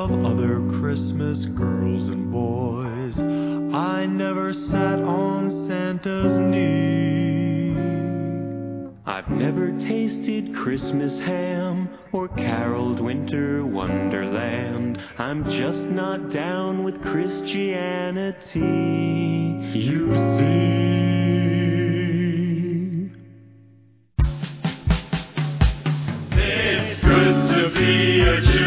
of other Christmas girls and boys. I never sat on Santa's knee. I've never tasted Christmas ham or caroled Winter Wonderland. I'm just not down with Christianity, you see. It's good to be a Jew.